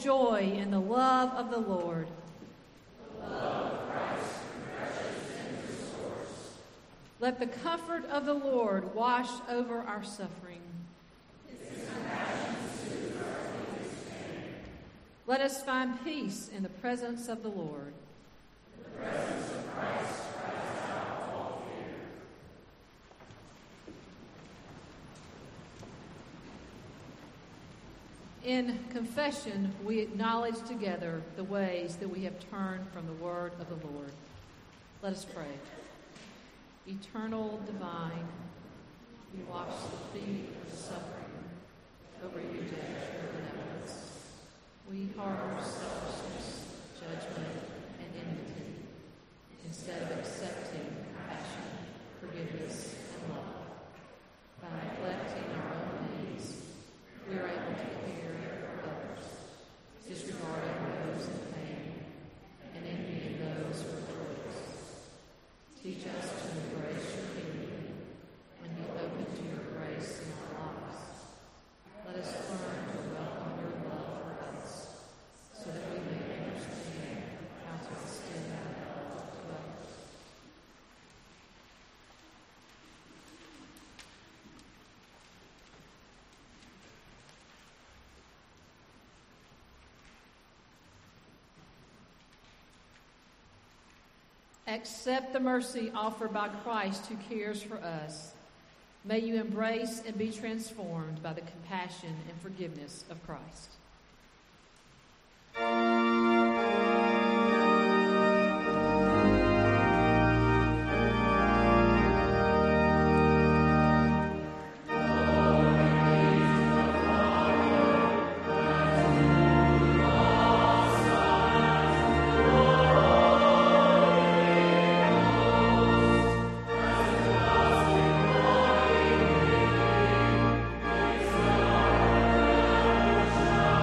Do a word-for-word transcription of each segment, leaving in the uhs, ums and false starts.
joy in the love of the Lord. The love of Christ refreshes and restores. Let the comfort of the Lord wash over our suffering. His compassion soothes our deepest pain. Let us find peace in the presence of the Lord. The presence of Christ drives out all fear. In confession, we acknowledge together the ways that we have turned from the word of the Lord. Let us pray. Eternal, divine, you wash the feet of suffering over your debt of benevolence. We harbor selfishness, judgment, and enmity instead of accepting compassion, forgiveness, and love. By neglecting our own needs, we are able to care for others, disregarding those in pain and envying those who rejoice. Teach us to embrace your kingdom and be open to your grace in our lives. Let us learn to welcome your love for us so that we may understand how to extend that love to others. Accept the mercy offered by Christ who cares for us. May you embrace and be transformed by the compassion and forgiveness of Christ. Thank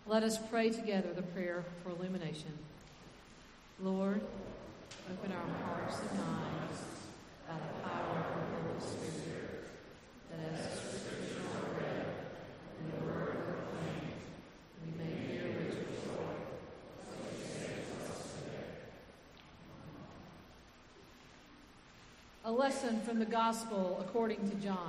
Let us pray together the prayer for illumination. Lord, open our hearts and minds by the power of the Holy Spirit, that as the Scriptures are read and the Word proclaimed, we may hear what your Lord says us today. A lesson from the Gospel according to John.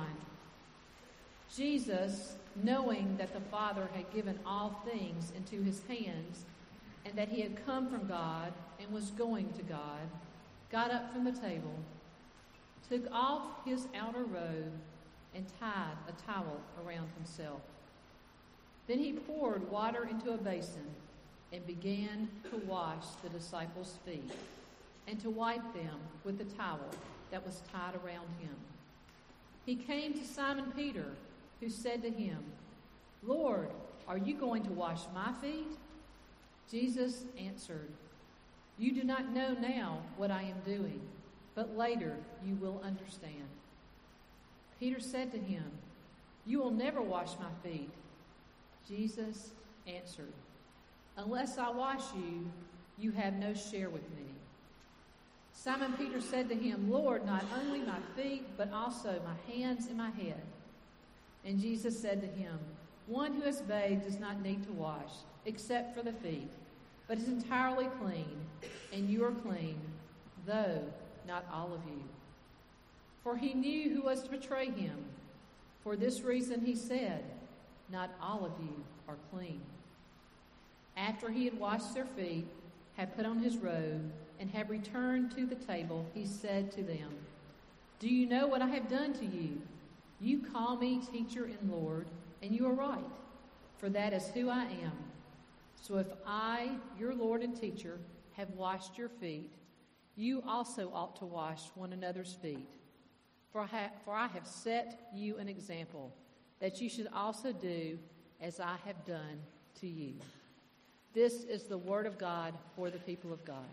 Jesus, knowing that the Father had given all things into his hands, and that he had come from God and was going to God, got up from the table, took off his outer robe, and tied a towel around himself. Then he poured water into a basin and began to wash the disciples' feet and to wipe them with the towel that was tied around him. He came to Simon Peter, who said to him, Lord, are you going to wash my feet? Jesus answered, You do not know now what I am doing, but later you will understand. Peter said to him, You will never wash my feet. Jesus answered, Unless I wash you, you have no share with me. Simon Peter said to him, Lord, not only my feet, but also my hands and my head. And Jesus said to him, One who has bathed does not need to wash, except for the feet, but is entirely clean, and you are clean, though not all of you. For he knew who was to betray him. For this reason he said, Not all of you are clean. After he had washed their feet, had put on his robe, and had returned to the table, he said to them, Do you know what I have done to you? You call me teacher and Lord, and you are right, for that is who I am. So if I, your Lord and teacher, have washed your feet, you also ought to wash one another's feet. For I, ha- for I have set you an example, that you should also do as I have done to you. This is the word of God for the people of God.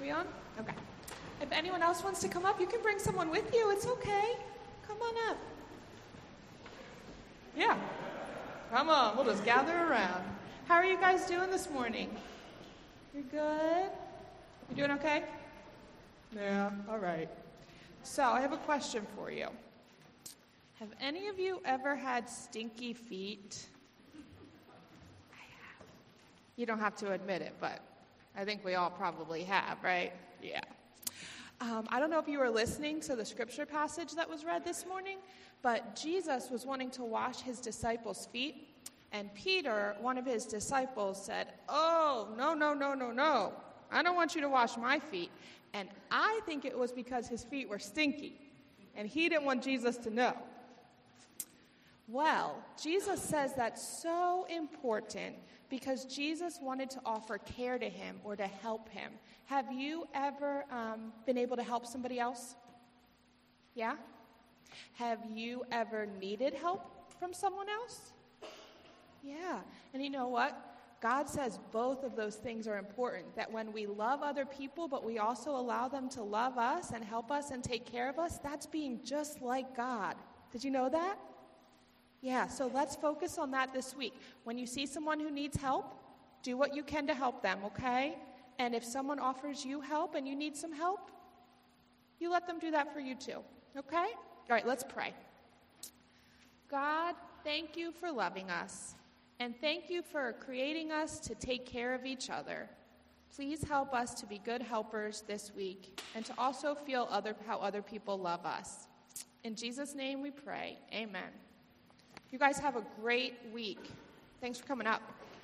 We on? Okay. If anyone else wants to come up, you can bring someone with you. It's okay. Come on up. Yeah. Come on. We'll just gather around. How are you guys doing this morning? You're good? You doing okay? Yeah. All right. So I have a question for you. Have any of you ever had stinky feet? I have. You don't have to admit it, but I think we all probably have, right? Yeah. Um, I don't know if you were listening to the scripture passage that was read this morning, but Jesus was wanting to wash his disciples' feet, and Peter, one of his disciples, said, "Oh, no, no, no, no, no. I don't want you to wash my feet." And I think it was because his feet were stinky, and he didn't want Jesus to know. Well, Jesus says that's so important because Jesus wanted to offer care to him or to help him. Have you ever um, been able to help somebody else? Yeah? Have you ever needed help from someone else? Yeah. And you know what? God says both of those things are important, that when we love other people, but we also allow them to love us and help us and take care of us, that's being just like God. Did you know that? Yeah, so let's focus on that this week. When you see someone who needs help, do what you can to help them, okay? And if someone offers you help and you need some help, you let them do that for you too, okay? All right, let's pray. God, thank you for loving us. And thank you for creating us to take care of each other. Please help us to be good helpers this week and to also feel other, how other people love us. In Jesus' name we pray. Amen. You guys have a great week. Thanks for coming up.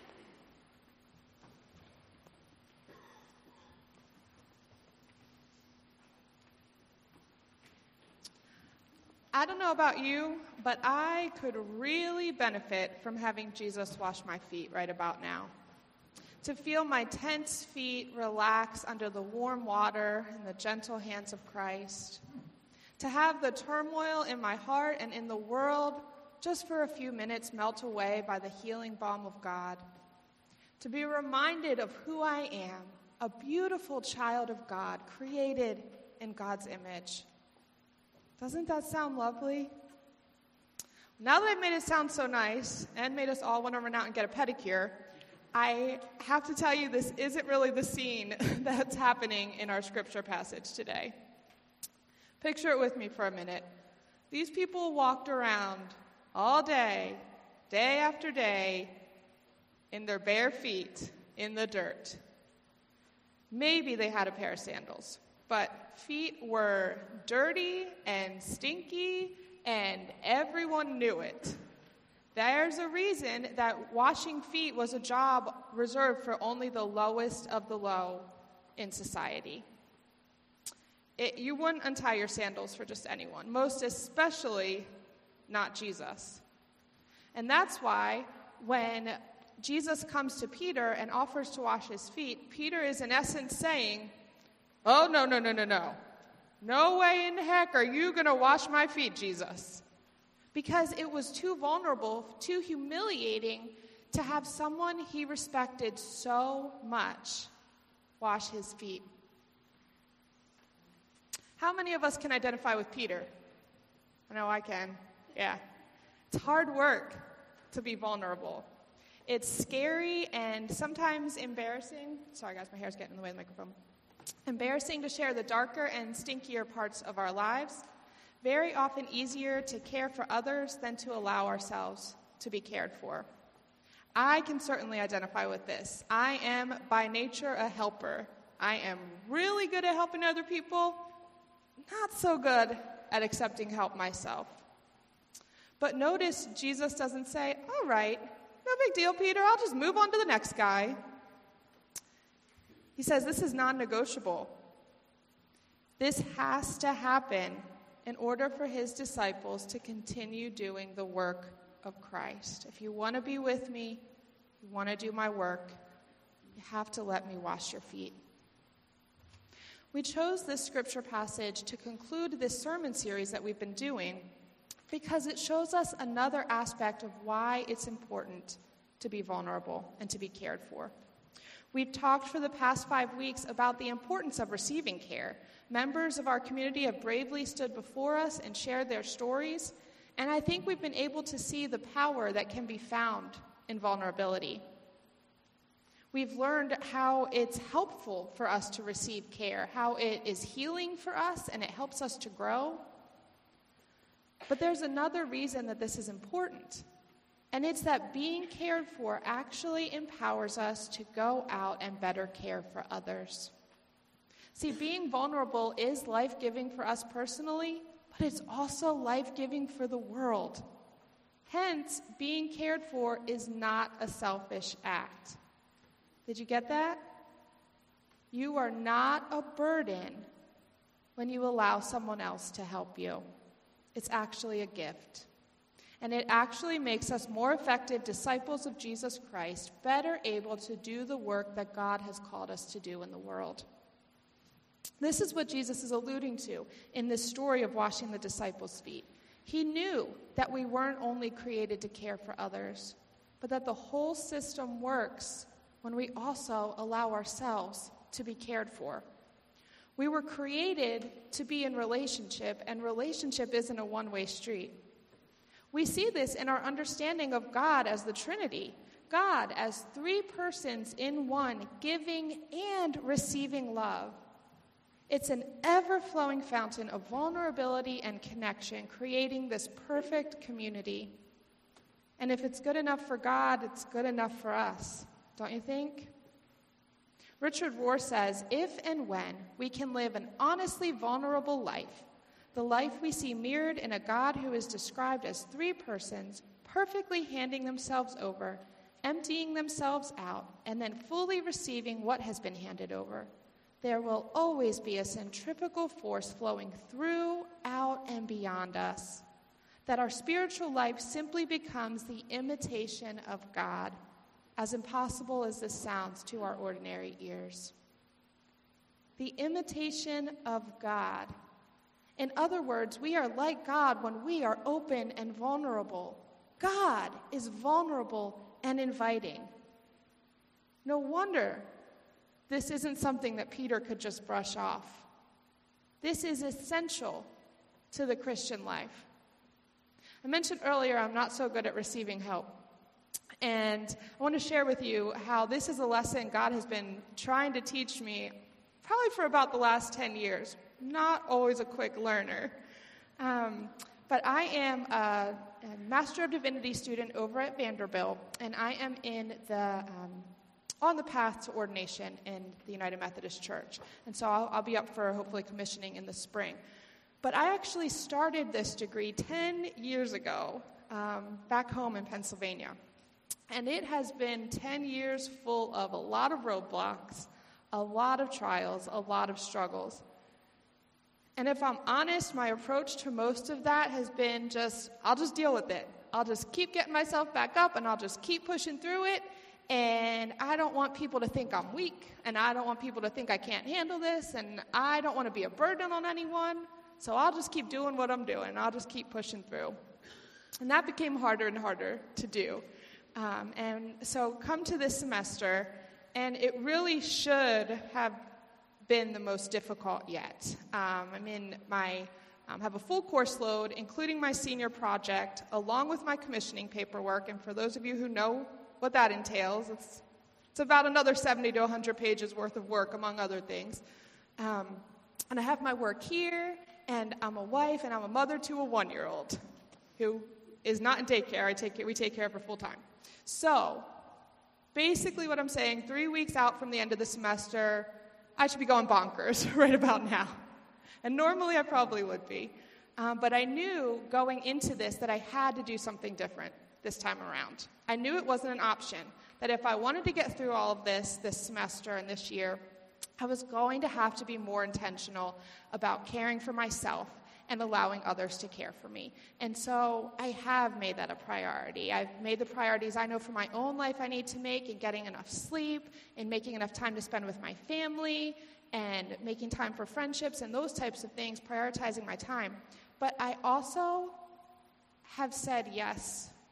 I don't know about you, but I could really benefit from having Jesus wash my feet right about now. To feel my tense feet relax under the warm water and the gentle hands of Christ. To have the turmoil in my heart and in the world just for a few minutes melt away by the healing balm of God. To be reminded of who I am, a beautiful child of God, created in God's image. Doesn't that sound lovely? Now that I've made it sound so nice and made us all want to run out and get a pedicure, I have to tell you this isn't really the scene that's happening in our scripture passage today. Picture it with me for a minute. These people walked around all day, day after day, in their bare feet in the dirt. Maybe they had a pair of sandals. But feet were dirty and stinky, and everyone knew it. There's a reason that washing feet was a job reserved for only the lowest of the low in society. It, you wouldn't untie your sandals for just anyone, most especially not Jesus. And that's why when Jesus comes to Peter and offers to wash his feet, Peter is in essence saying, "Oh, no, no, no, no, no. No way in heck are you going to wash my feet, Jesus." Because it was too vulnerable, too humiliating to have someone he respected so much wash his feet. How many of us can identify with Peter? I know I can. Yeah. It's hard work to be vulnerable. It's scary and sometimes embarrassing. Sorry, guys, my hair's getting in the way of the microphone. Embarrassing to share the darker and stinkier parts of our lives. Very often easier to care for others than to allow ourselves to be cared for. I can certainly identify with this. I am by nature a helper. I am really good at helping other people, not so good at accepting help myself. But notice Jesus doesn't say, "All right, no big deal, Peter, I'll just move on to the next guy." He says this is non-negotiable. This has to happen in order for his disciples to continue doing the work of Christ. If you want to be with me, you want to do my work, you have to let me wash your feet. We chose this scripture passage to conclude this sermon series that we've been doing because it shows us another aspect of why it's important to be vulnerable and to be cared for. We've talked for the past five weeks about the importance of receiving care. Members of our community have bravely stood before us and shared their stories, and I think we've been able to see the power that can be found in vulnerability. We've learned how it's helpful for us to receive care, how it is healing for us and it helps us to grow. But there's another reason that this is important, and it's that being cared for actually empowers us to go out and better care for others. See, being vulnerable is life-giving for us personally, but it's also life-giving for the world. Hence, being cared for is not a selfish act. Did you get that? You are not a burden when you allow someone else to help you. It's actually a gift. And it actually makes us more effective disciples of Jesus Christ, better able to do the work that God has called us to do in the world. This is what Jesus is alluding to in this story of washing the disciples' feet. He knew that we weren't only created to care for others, but that the whole system works when we also allow ourselves to be cared for. We were created to be in relationship, and relationship isn't a one-way street. We see this in our understanding of God as the Trinity. God as three persons in one, giving and receiving love. It's an ever-flowing fountain of vulnerability and connection, creating this perfect community. And if it's good enough for God, it's good enough for us, don't you think? Richard Rohr says, if and when we can live an honestly vulnerable life, the life we see mirrored in a God who is described as three persons, perfectly handing themselves over, emptying themselves out, and then fully receiving what has been handed over, there will always be a centrifugal force flowing through, out, and beyond us, that our spiritual life simply becomes the imitation of God, as impossible as this sounds to our ordinary ears. The imitation of God. In other words, we are like God when we are open and vulnerable. God is vulnerable and inviting. No wonder this isn't something that Peter could just brush off. This is essential to the Christian life. I mentioned earlier I'm not so good at receiving help. And I want to share with you how this is a lesson God has been trying to teach me probably for about the last ten years. Not always a quick learner. Um, but I am a, a Master of Divinity student over at Vanderbilt, and I am in the um, on the path to ordination in the United Methodist Church. And so I'll, I'll be up for hopefully commissioning in the spring. But I actually started this degree ten years ago um, back home in Pennsylvania. And it has been ten years full of a lot of roadblocks, a lot of trials, a lot of struggles. And if I'm honest, my approach to most of that has been just, I'll just deal with it. I'll just keep getting myself back up, and I'll just keep pushing through it. And I don't want people to think I'm weak, and I don't want people to think I can't handle this, and I don't want to be a burden on anyone. So I'll just keep doing what I'm doing. I'll just keep pushing through. And that became harder and harder to do. Um, and so come to this semester, and it really should have been the most difficult yet. Um, I'm in my, um, have a full course load, including my senior project, along with my commissioning paperwork. And for those of you who know what that entails, it's, it's about another seventy to one hundred pages worth of work, among other things. Um, and I have my work here, and I'm a wife, and I'm a mother to a one-year-old who is not in daycare. I take care, we take care of her full time. So basically what I'm saying, three weeks out from the end of the semester, I should be going bonkers right about now. And normally I probably would be. Um, but I knew going into this that I had to do something different this time around. I knew it wasn't an option, that if I wanted to get through all of this this semester and this year, I was going to have to be more intentional about caring for myself and allowing others to care for me. And so I have made that a priority. I've made the priorities I know for my own life I need to make in getting enough sleep, in making enough time to spend with my family, and making time for friendships and those types of things, prioritizing my time. But I also have said yes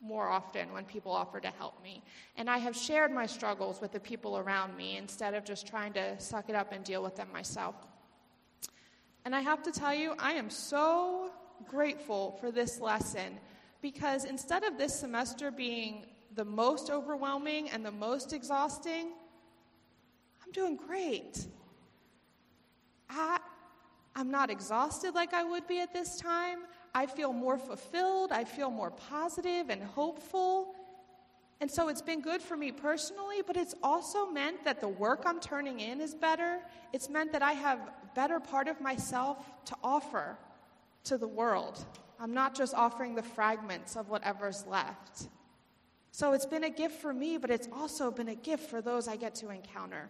more often when people offer to help me. And I have shared my struggles with the people around me instead of just trying to suck it up and deal with them myself. And I have to tell you, I am so grateful for this lesson, because instead of this semester being the most overwhelming and the most exhausting, I'm doing great. I, I'm not exhausted like I would be at this time. I feel more fulfilled. I feel more positive and hopeful. And so it's been good for me personally, but it's also meant that the work I'm turning in is better. It's meant that I have a better part of myself to offer to the world. I'm not just offering the fragments of whatever's left. So it's been a gift for me, but it's also been a gift for those I get to encounter.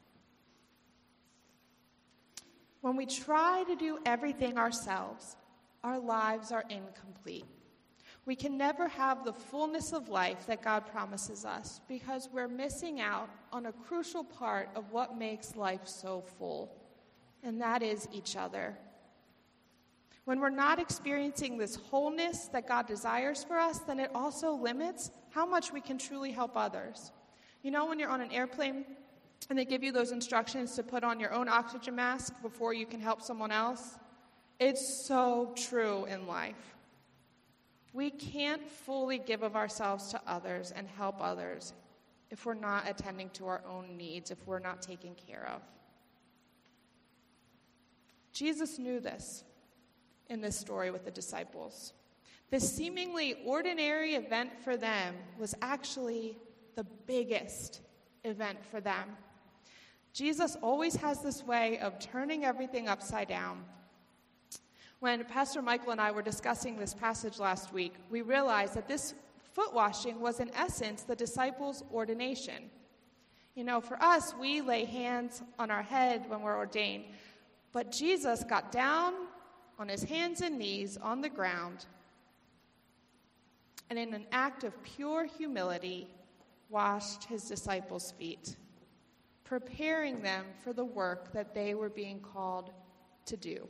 When we try to do everything ourselves, our lives are incomplete. We can never have the fullness of life that God promises us because we're missing out on a crucial part of what makes life so full, and that is each other. When we're not experiencing this wholeness that God desires for us, then it also limits how much we can truly help others. You know, when you're on an airplane and they give you those instructions to put on your own oxygen mask before you can help someone else? It's so true in life. We can't fully give of ourselves to others and help others if we're not attending to our own needs, if we're not taken care of. Jesus knew this in this story with the disciples. This seemingly ordinary event for them was actually the biggest event for them. Jesus always has this way of turning everything upside down. When Pastor Michael and I were discussing this passage last week, we realized that this foot washing was in essence the disciples' ordination. You know, for us, we lay hands on our head when we're ordained, but Jesus got down on his hands and knees on the ground, and in an act of pure humility, washed his disciples' feet, preparing them for the work that they were being called to do.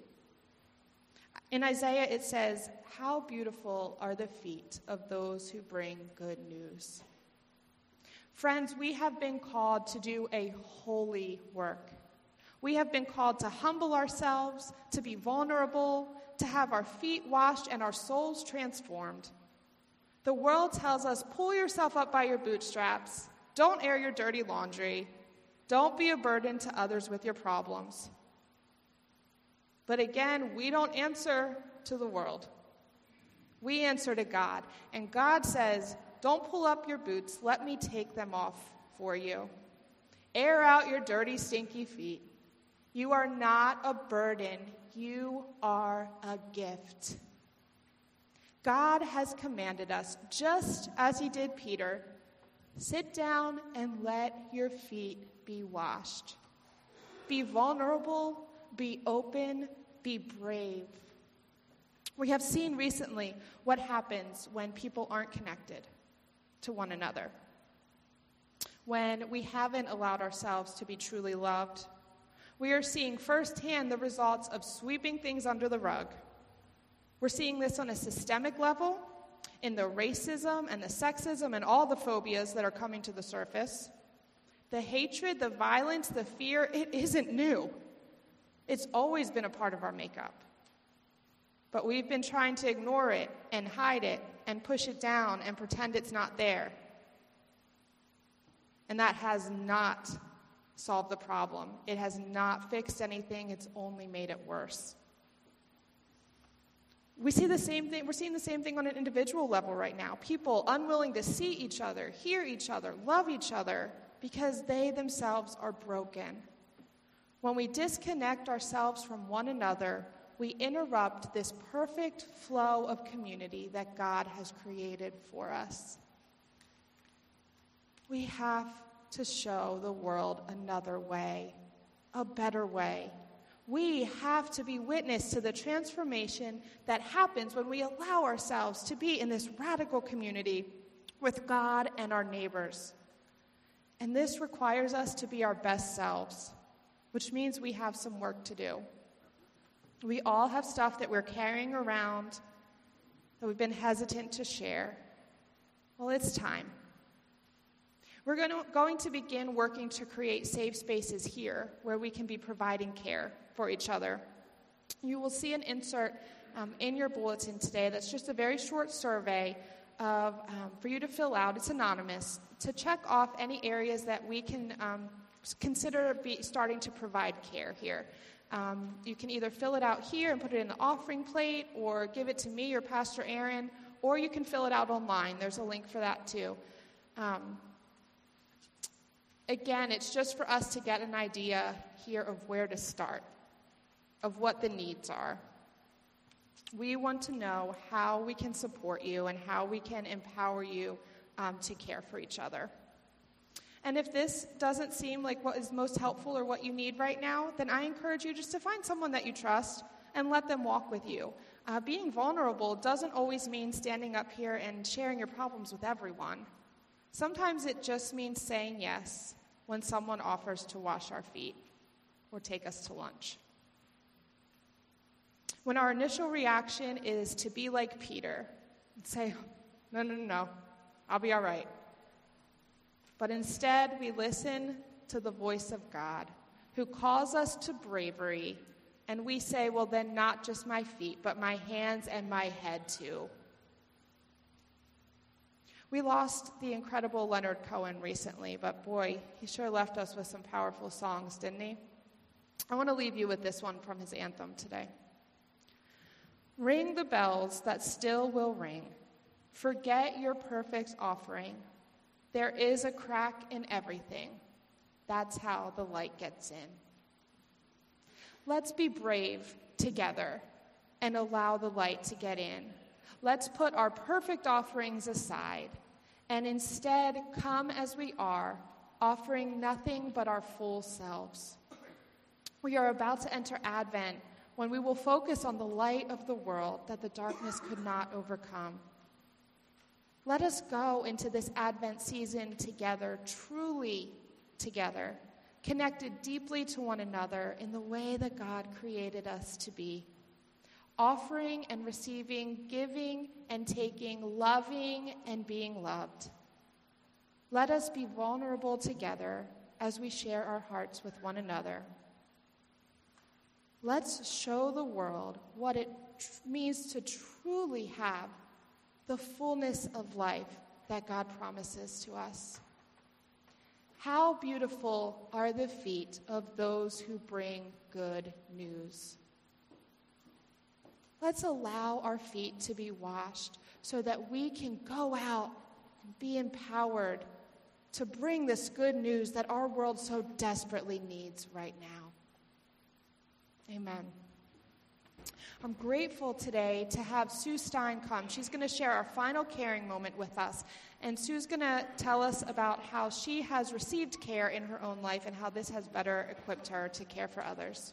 In Isaiah, it says, "How beautiful are the feet of those who bring good news." Friends, we have been called to do a holy work. We have been called to humble ourselves, to be vulnerable, to have our feet washed and our souls transformed. The world tells us, pull yourself up by your bootstraps. Don't air your dirty laundry. Don't be a burden to others with your problems. But again, we don't answer to the world. We answer to God. And God says, don't pull up your boots. Let me take them off for you. Air out your dirty, stinky feet. You are not a burden. You are a gift. God has commanded us, just as he did Peter, sit down and let your feet be washed. Be vulnerable, be open, be brave. We have seen recently what happens when people aren't connected to one another. When we haven't allowed ourselves to be truly loved. We are seeing firsthand the results of sweeping things under the rug. We're seeing this on a systemic level, in the racism and the sexism and all the phobias that are coming to the surface. The hatred, the violence, the fear, it isn't new. It's always been a part of our makeup. But we've been trying to ignore it and hide it and push it down and pretend it's not there. And that has not solved the problem. It has not fixed anything. It's only made it worse. We see the same thing. We're seeing the same thing on an individual level right now. People unwilling to see each other, hear each other, love each other because they themselves are broken. When we disconnect ourselves from one another, we interrupt this perfect flow of community that God has created for us. We have to show the world another way, a better way. We have to be witness to the transformation that happens when we allow ourselves to be in this radical community with God and our neighbors. And this requires us to be our best selves, which means we have some work to do. We all have stuff that we're carrying around that we've been hesitant to share. Well, it's time. We're going to, going to begin working to create safe spaces here where we can be providing care for each other. You will see an insert um, in your bulletin today that's just a very short survey of um, for you to fill out. It's anonymous, to check off any areas that we can um, consider be starting to provide care here. Um, you can either fill it out here and put it in the offering plate, or give it to me or Pastor Aaron, or you can fill it out online. There's a link for that too. Um, again, it's just for us to get an idea here of where to start, of what the needs are. We want to know how we can support you and how we can empower you um, to care for each other. And if this doesn't seem like what is most helpful or what you need right now, then I encourage you just to find someone that you trust and let them walk with you. Uh, being vulnerable doesn't always mean standing up here and sharing your problems with everyone. Sometimes it just means saying yes when someone offers to wash our feet or take us to lunch. When our initial reaction is to be like Peter and say, no, no, no, no, I'll be all right. But instead, we listen to the voice of God, who calls us to bravery, and we say, well, then not just my feet, but my hands and my head too. We lost the incredible Leonard Cohen recently, but boy, he sure left us with some powerful songs, didn't he? I want to leave you with this one from his anthem today. Ring the bells that still will ring. Forget your perfect offering. There is a crack in everything. That's how the light gets in. Let's be brave together and allow the light to get in. Let's put our perfect offerings aside and instead come as we are, offering nothing but our full selves. We are about to enter Advent, when we will focus on the light of the world that the darkness could not overcome. Let us go into this Advent season together, truly together, connected deeply to one another in the way that God created us to be, offering and receiving, giving and taking, loving and being loved. Let us be vulnerable together as we share our hearts with one another. Let's show the world what it tr- means to truly have the fullness of life that God promises to us. How beautiful are the feet of those who bring good news. Let's allow our feet to be washed so that we can go out and be empowered to bring this good news that our world so desperately needs right now. Amen. I'm grateful today to have Sue Stein come. She's going to share our final caring moment with us. And Sue's going to tell us about how she has received care in her own life and how this has better equipped her to care for others.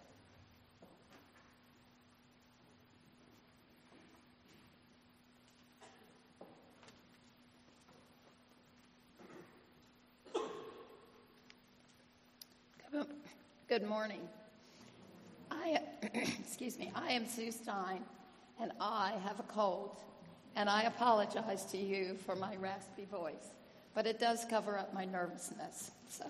Good morning. I, excuse me, I am Sue Stein, and I have a cold, and I apologize to you for my raspy voice, but it does cover up my nervousness. So,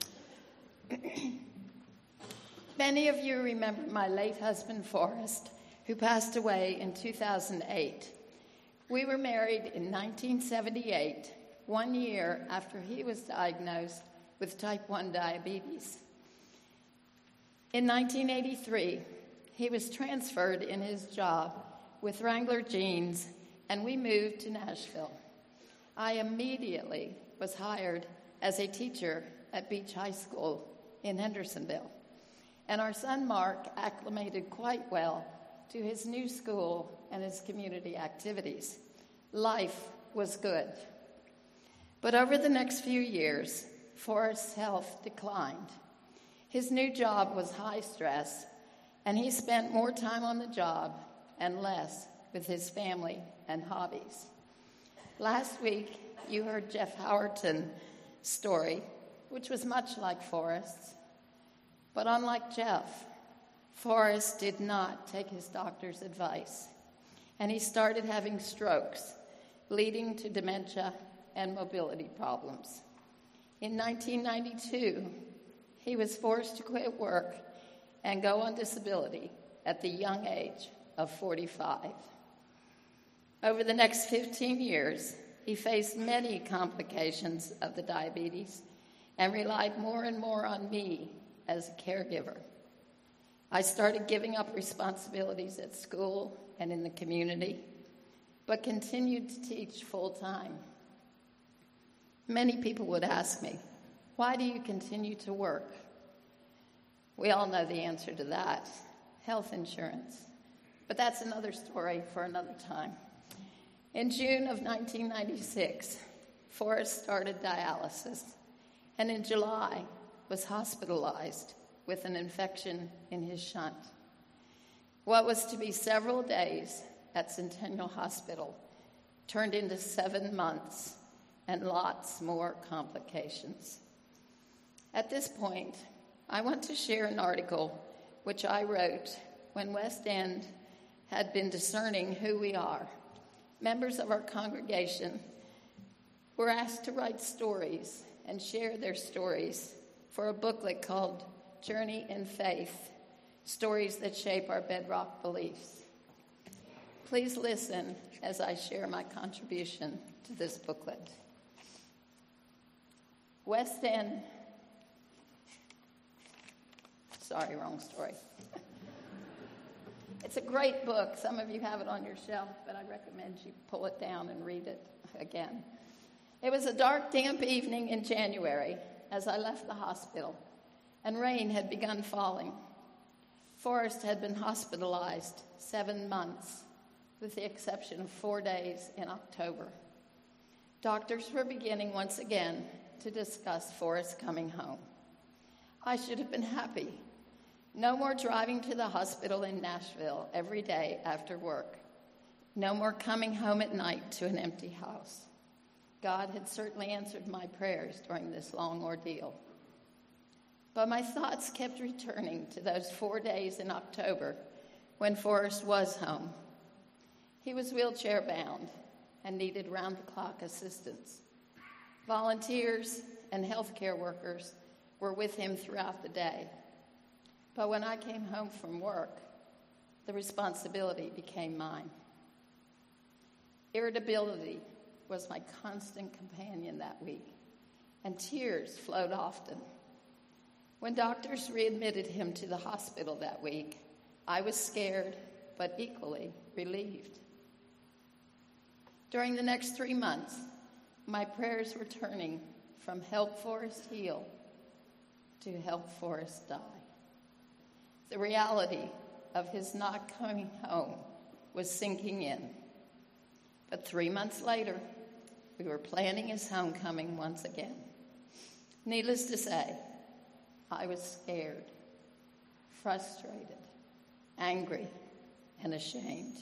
many of you remember my late husband, Forrest, who passed away in two thousand eight. We were married in nineteen seventy-eight, one year after he was diagnosed with type one diabetes. In nineteen eighty-three, he was transferred in his job with Wrangler Jeans, and we moved to Nashville. I immediately was hired as a teacher at Beach High School in Hendersonville, and our son Mark acclimated quite well to his new school and his community activities. Life was good. But over the next few years, Forrest's health declined. His new job was high stress, and he spent more time on the job and less with his family and hobbies. Last week, you heard Jeff Howerton's story, which was much like Forrest's. But unlike Jeff, Forrest did not take his doctor's advice, and he started having strokes, leading to dementia and mobility problems. In nineteen ninety-two, he was forced to quit work and go on disability at the young age of forty-five. Over the next fifteen years, he faced many complications of the diabetes and relied more and more on me as a caregiver. I started giving up responsibilities at school and in the community, but continued to teach full-time. Many people would ask me, why do you continue to work? We all know the answer to that, health insurance. But that's another story for another time. In June of nineteen ninety-six, Forrest started dialysis, and in July was hospitalized with an infection in his shunt. What was to be several days at Centennial Hospital turned into seven months and lots more complications. At this point, I want to share an article which I wrote when West End had been discerning who we are. Members of our congregation were asked to write stories and share their stories for a booklet called Journey in Faith, Stories That Shape Our Bedrock Beliefs. Please listen as I share my contribution to this booklet. West End, sorry, wrong story. It's a great book. Some of you have it on your shelf, but I recommend you pull it down and read it again. It was a dark, damp evening in January as I left the hospital, and rain had begun falling. Forrest had been hospitalized seven months, with the exception of four days in October. Doctors were beginning once again to discuss Forrest coming home. I should have been happy. No more driving to the hospital in Nashville every day after work. No more coming home at night to an empty house. God had certainly answered my prayers during this long ordeal. But my thoughts kept returning to those four days in October when Forrest was home. He was wheelchair-bound and needed round-the-clock assistance. Volunteers and healthcare workers were with him throughout the day. But when I came home from work, the responsibility became mine. Irritability was my constant companion that week, and tears flowed often. When doctors readmitted him to the hospital that week, I was scared, but equally relieved. During the next three months, my prayers were turning from help Forrest heal to help Forrest die. The reality of his not coming home was sinking in. But three months later, we were planning his homecoming once again. Needless to say, I was scared, frustrated, angry, and ashamed.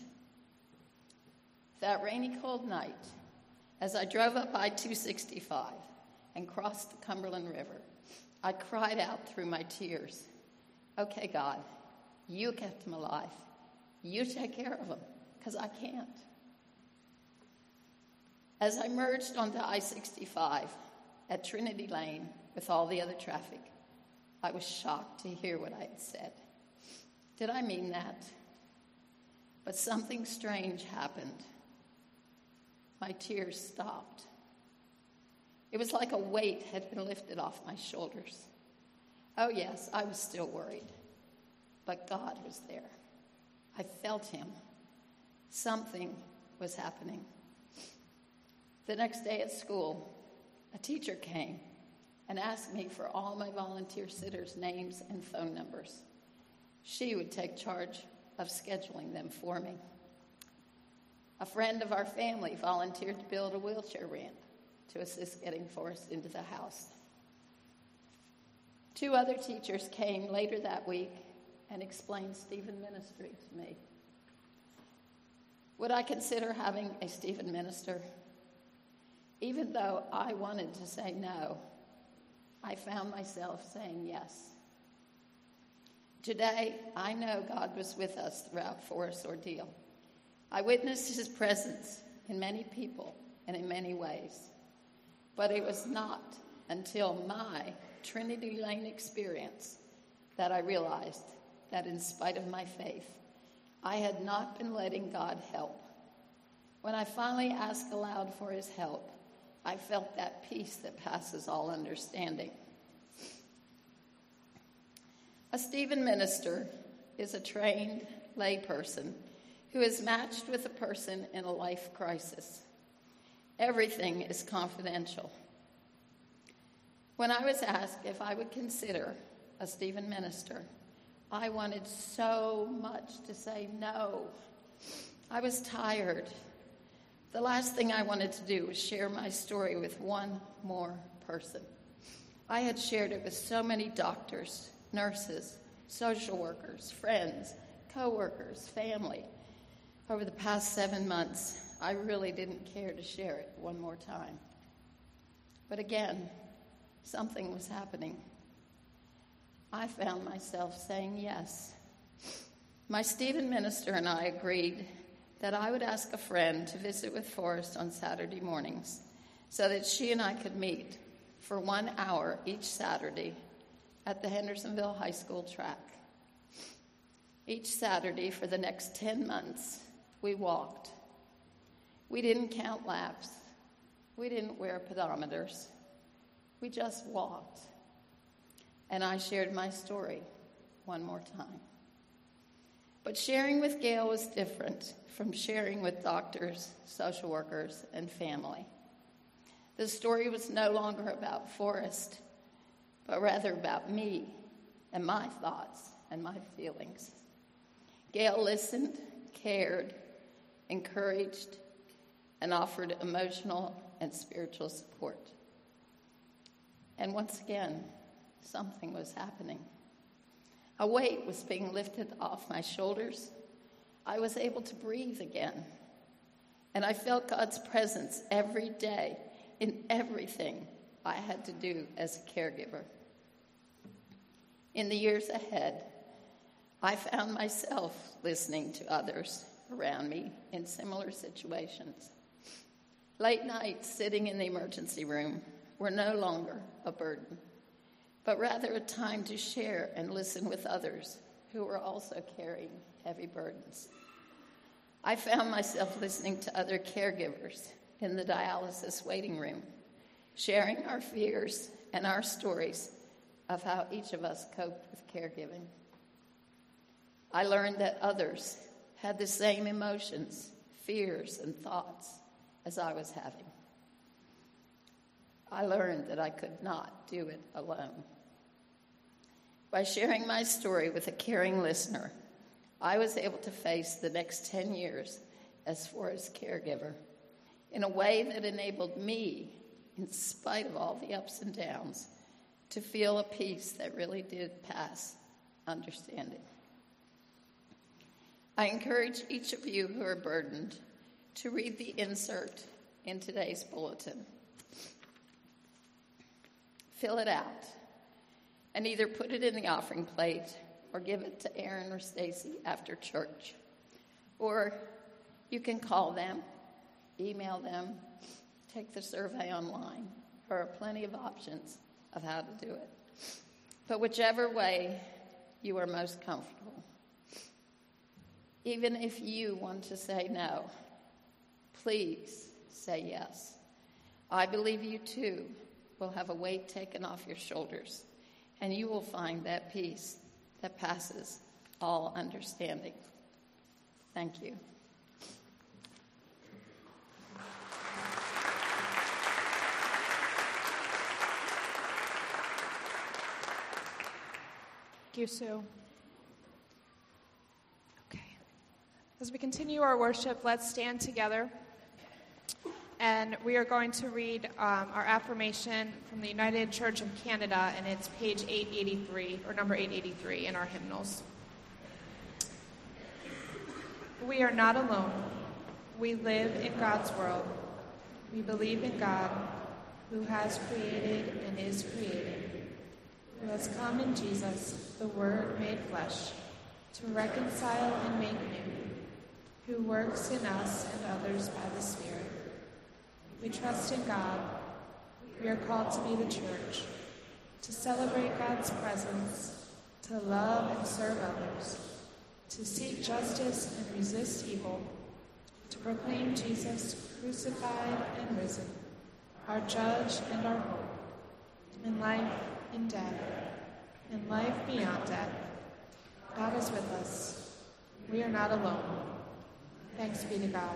That rainy, cold night, as I drove up I two sixty-five and crossed the Cumberland River, I cried out through my tears, "Okay, God, you kept him alive. You take care of him, because I can't." As I merged onto I sixty-five at Trinity Lane with all the other traffic, I was shocked to hear what I had said. Did I mean that? But something strange happened. My tears stopped. It was like a weight had been lifted off my shoulders. Oh yes, I was still worried, but God was there. I felt him. Something was happening. The next day at school, a teacher came and asked me for all my volunteer sitters' names and phone numbers. She would take charge of scheduling them for me. A friend of our family volunteered to build a wheelchair ramp to assist getting Forrest into the house. Two other teachers came later that week and explained Stephen ministry to me. Would I consider having a Stephen minister? Even though I wanted to say no, I found myself saying yes. Today, I know God was with us throughout Forrest's ordeal. I witnessed his presence in many people and in many ways. But it was not until my Trinity Lane experience that I realized that in spite of my faith, I had not been letting God help. When I finally asked aloud for his help, I felt that peace that passes all understanding. A Stephen minister is a trained layperson who is matched with a person in a life crisis. Everything is confidential. When I was asked if I would consider a Stephen minister, I wanted so much to say no. I was tired. The last thing I wanted to do was share my story with one more person. I had shared it with so many doctors, nurses, social workers, friends, co-workers, family. Over the past seven months, I really didn't care to share it one more time. But again, something was happening. I found myself saying yes. My Stephen minister and I agreed that I would ask a friend to visit with Forrest on Saturday mornings so that she and I could meet for one hour each Saturday at the Hendersonville High School track. Each Saturday for the next ten months, we walked. We didn't count laps. We didn't wear pedometers. We just walked. And I shared my story one more time. But sharing with Gail was different from sharing with doctors, social workers, and family. The story was no longer about Forrest, but rather about me and my thoughts and my feelings. Gail listened, cared, encouraged, and offered emotional and spiritual support. And once again, something was happening. A weight was being lifted off my shoulders. I was able to breathe again. And I felt God's presence every day in everything I had to do as a caregiver. In the years ahead, I found myself listening to others around me in similar situations. Late nights sitting in the emergency room were no longer a burden, but rather a time to share and listen with others who were also carrying heavy burdens. I found myself listening to other caregivers in the dialysis waiting room, sharing our fears and our stories of how each of us coped with caregiving. I learned that others had the same emotions, fears, and thoughts as I was having. I learned that I could not do it alone. By sharing my story with a caring listener, I was able to face the next ten years as Forrest's caregiver in a way that enabled me, in spite of all the ups and downs, to feel a peace that really did pass understanding. I encourage each of you who are burdened to read the insert in today's bulletin. Fill it out and either put it in the offering plate or give it to Aaron or Stacy after church. Or you can call them, email them, take the survey online. There are plenty of options of how to do it. But whichever way you are most comfortable. Even if you want to say no, please say yes. I believe you too will have a weight taken off your shoulders, and you will find that peace that passes all understanding. Thank you. Thank you, Sue. Okay. As we continue our worship, let's stand together. And we are going to read um, our affirmation from the United Church of Canada, and it's page eight eighty-three, or number eight eighty-three in our hymnals. We are not alone. We live in God's world. We believe in God, who has created and is creating, who has come in Jesus, the Word made flesh, to reconcile and make new, who works in us and others by the Spirit. We trust in God. We are called to be the church, to celebrate God's presence, to love and serve others, to seek justice and resist evil, to proclaim Jesus crucified and risen, our judge and our hope, in life, in death, in life beyond death. God is with us. We are not alone. Thanks be to God.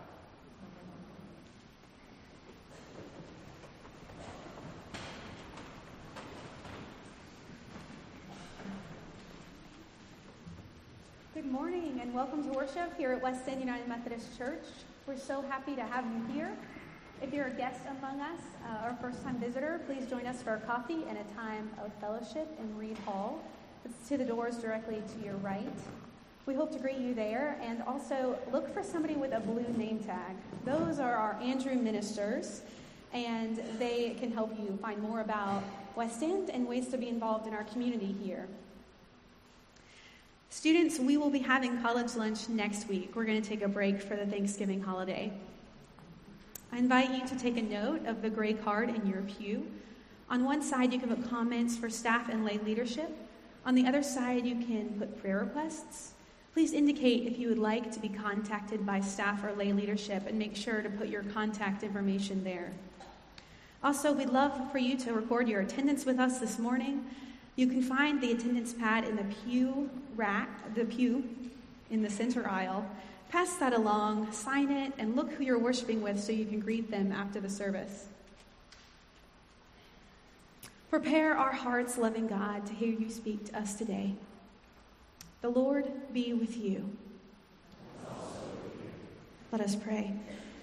Good morning and welcome to worship here at West End United Methodist Church. We're so happy to have you here. If you're a guest among us, uh, or first-time visitor, please join us for a coffee and a time of fellowship in Reed Hall. It's to the doors directly to your right. We hope to greet you there, and also look for somebody with a blue name tag. Those are our Andrew ministers, and they can help you find more about West End and ways to be involved in our community here. Students, we will be having college lunch next week. We're going to take a break for the Thanksgiving holiday. I invite you to take a note of the gray card in your pew. On one side, you can put comments for staff and lay leadership. On the other side, you can put prayer requests. Please indicate if you would like to be contacted by staff or lay leadership, and make sure to put your contact information there. Also, we'd love for you to record your attendance with us this morning. You can find the attendance pad in the pew rack, the pew in the center aisle. Pass that along, sign it, and look who you're worshiping with so you can greet them after the service. Prepare our hearts, loving God, to hear you speak to us today. The Lord be with you. Let us pray.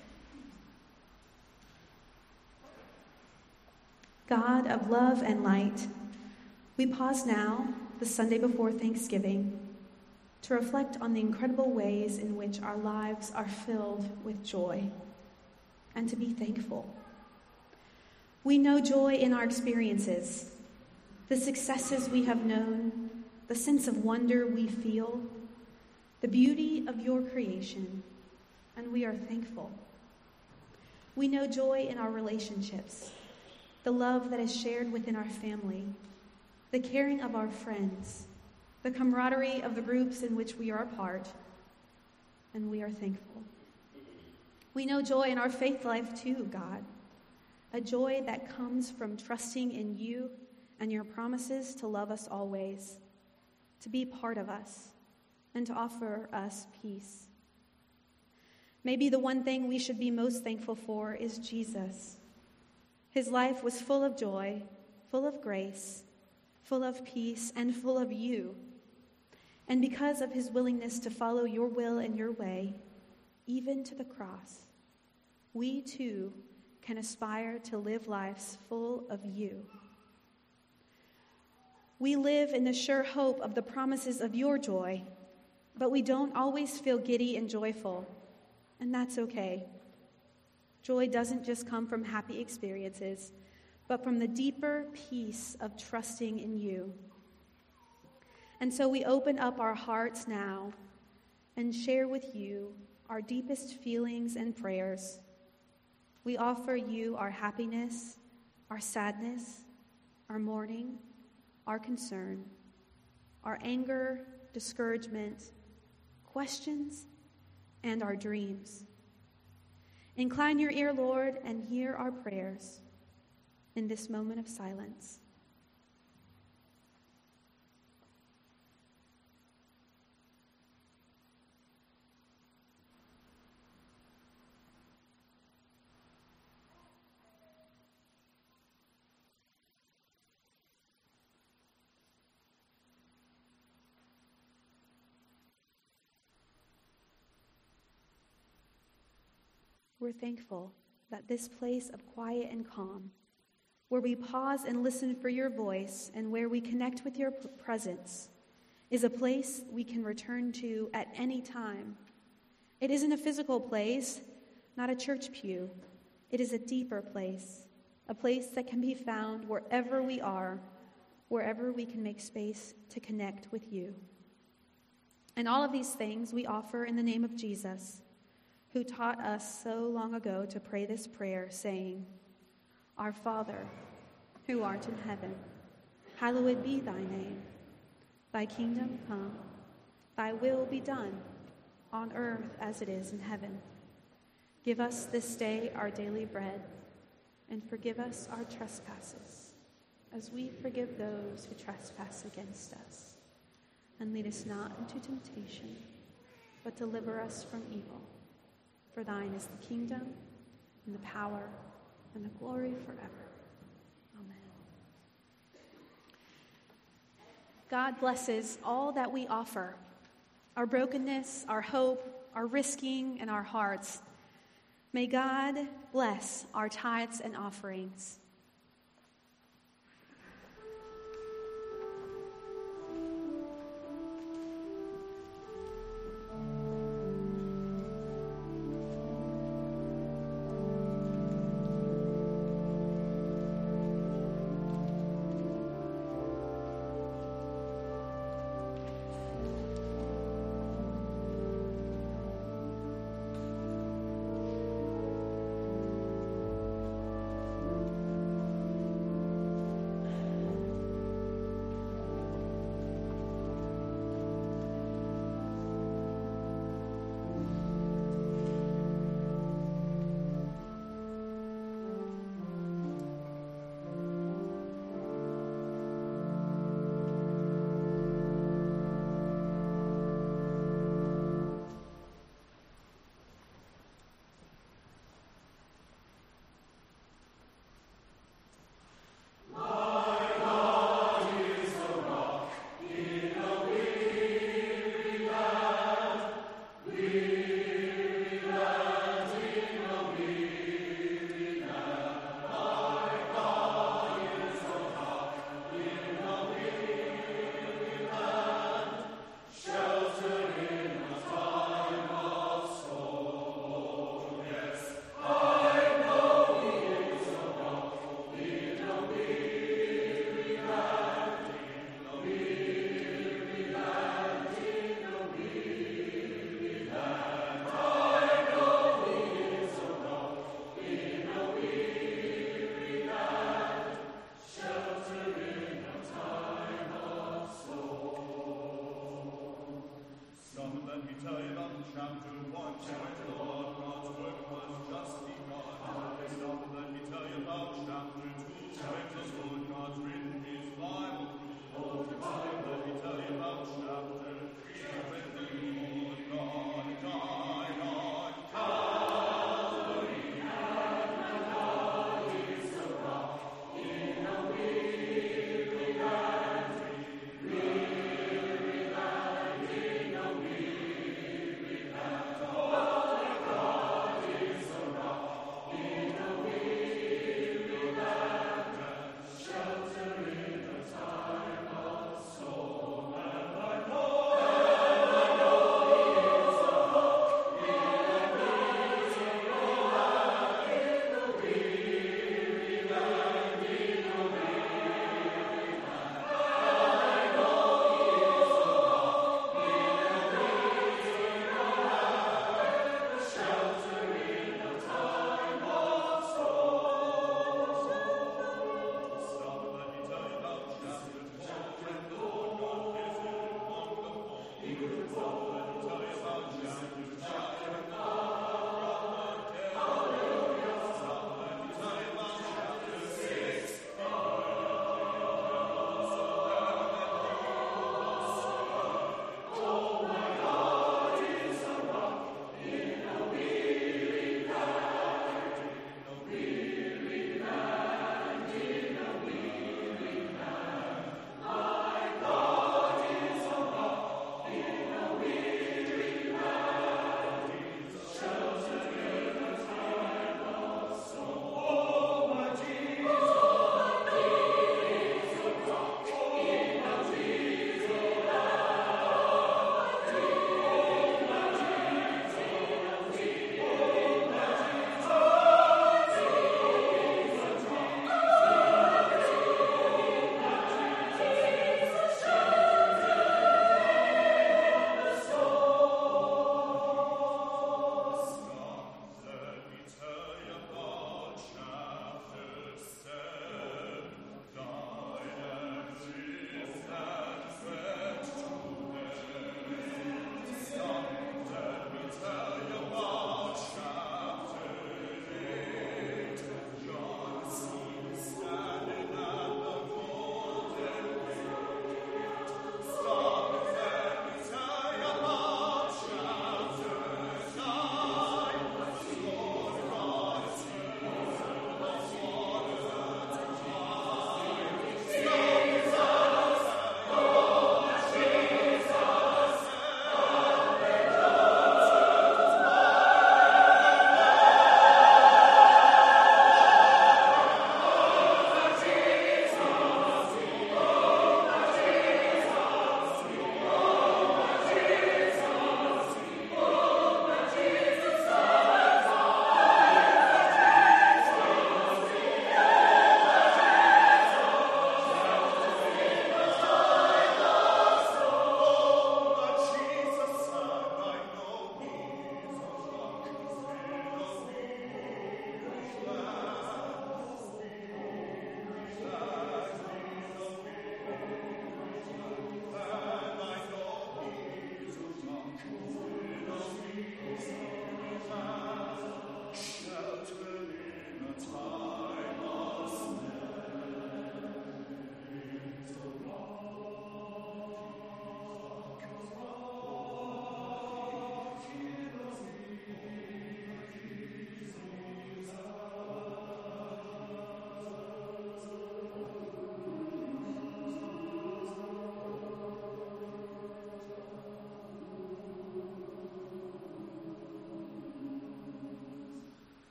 God of love and light, we pause now, the Sunday before Thanksgiving, to reflect on the incredible ways in which our lives are filled with joy, and to be thankful. We know joy in our experiences, the successes we have known, the sense of wonder we feel, the beauty of your creation, and we are thankful. We know joy in our relationships, the love that is shared within our family, the caring of our friends, the camaraderie of the groups in which we are a part, and we are thankful. We know joy in our faith life too, God, a joy that comes from trusting in you and your promises to love us always, to be part of us, and to offer us peace. Maybe the one thing we should be most thankful for is Jesus. His life was full of joy, full of grace, full of peace, and full of you. And because of his willingness to follow your will and your way, even to the cross, we too can aspire to live lives full of you. We live in the sure hope of the promises of your joy, but we don't always feel giddy and joyful, and that's okay. Joy doesn't just come from happy experiences, but from the deeper peace of trusting in you. And so we open up our hearts now and share with you our deepest feelings and prayers. We offer you our happiness, our sadness, our mourning, our concern, our anger, discouragement, questions, and our dreams. Incline your ear, Lord, and hear our prayers in this moment of silence. We're thankful that this place of quiet and calm, where we pause and listen for your voice and where we connect with your presence, is a place we can return to at any time. It isn't a physical place, not a church pew. It is a deeper place, a place that can be found wherever we are, wherever we can make space to connect with you. And all of these things we offer in the name of Jesus, who taught us so long ago to pray this prayer, saying, Our Father, who art in heaven, hallowed be thy name. Thy kingdom come, thy will be done, on earth as it is in heaven. Give us this day our daily bread, and forgive us our trespasses, as we forgive those who trespass against us. And lead us not into temptation, but deliver us from evil. For thine is the kingdom, and the power, and the glory forever. Amen. God blesses all that we offer, our brokenness, our hope, our risking, and our hearts. May God bless our tithes and offerings.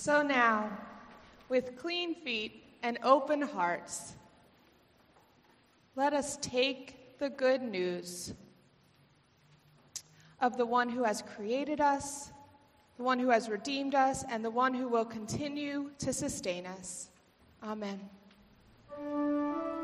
So now, with clean feet and open hearts, let us take the good news of the one who has created us, the one who has redeemed us, and the one who will continue to sustain us. Amen.